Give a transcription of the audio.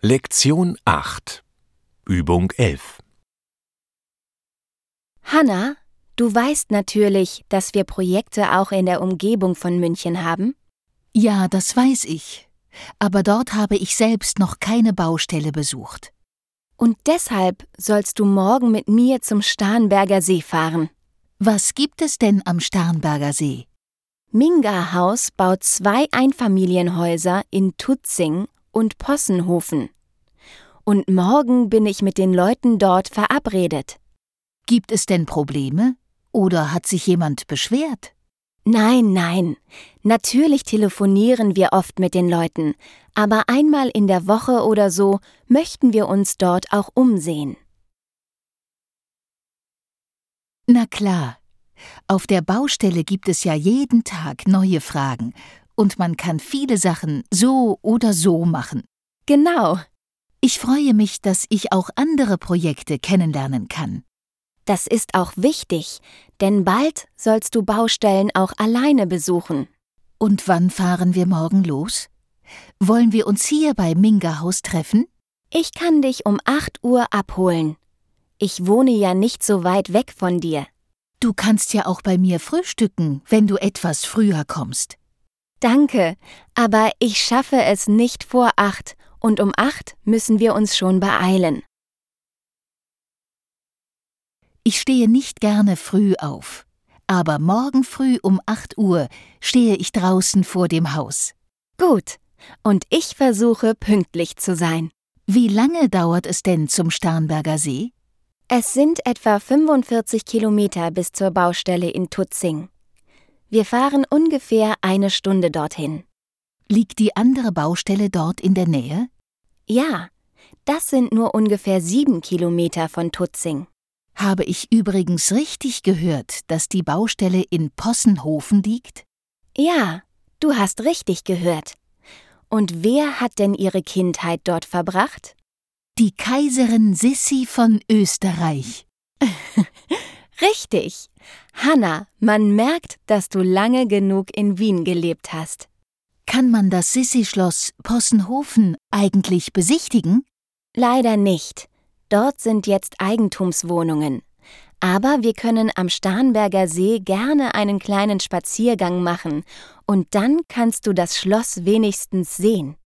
Lektion 8 Übung 11 Hanna, du weißt natürlich, dass wir Projekte auch in der Umgebung von München haben? Ja, das weiß ich. Aber dort habe ich selbst noch keine Baustelle besucht. Und deshalb sollst du morgen mit mir zum Starnberger See fahren. Was gibt es denn am Starnberger See? Minga Haus baut 2 Einfamilienhäuser in Tutzing und Possenhofen. Und morgen bin ich mit den Leuten dort verabredet. Gibt es denn Probleme? Oder hat sich jemand beschwert? Nein. Natürlich telefonieren wir oft mit den Leuten, aber einmal in der Woche oder so möchten wir uns dort auch umsehen. Na klar. Auf der Baustelle gibt es ja jeden Tag neue Fragen und man kann viele Sachen so oder so machen. Genau. Ich freue mich, dass ich auch andere Projekte kennenlernen kann. Das ist auch wichtig, denn bald sollst du Baustellen auch alleine besuchen. Und wann fahren wir morgen los? Wollen wir uns hier bei Minga Haus treffen? Ich kann dich um 8 Uhr abholen. Ich wohne ja nicht so weit weg von dir. Du kannst ja auch bei mir frühstücken, wenn du etwas früher kommst. Danke, aber ich schaffe es nicht vor 8 und um 8 müssen wir uns schon beeilen. Ich stehe nicht gerne früh auf, aber morgen früh um 8 Uhr stehe ich draußen vor dem Haus. Gut, und ich versuche pünktlich zu sein. Wie lange dauert es denn zum Starnberger See? Es sind etwa 45 Kilometer bis zur Baustelle in Tutzing. Wir fahren ungefähr 1 Stunde dorthin. Liegt die andere Baustelle dort in der Nähe? Ja, das sind nur ungefähr 7 Kilometer von Tutzing. Habe ich übrigens richtig gehört, dass die Baustelle in Possenhofen liegt? Ja, du hast richtig gehört. Und wer hat denn ihre Kindheit dort verbracht? Die Kaiserin Sissi von Österreich. Richtig. Hanna, man merkt, dass du lange genug in Wien gelebt hast. Kann man das Sissi-Schloss Possenhofen eigentlich besichtigen? Leider nicht. Dort sind jetzt Eigentumswohnungen. Aber wir können am Starnberger See gerne einen kleinen Spaziergang machen und dann kannst du das Schloss wenigstens sehen.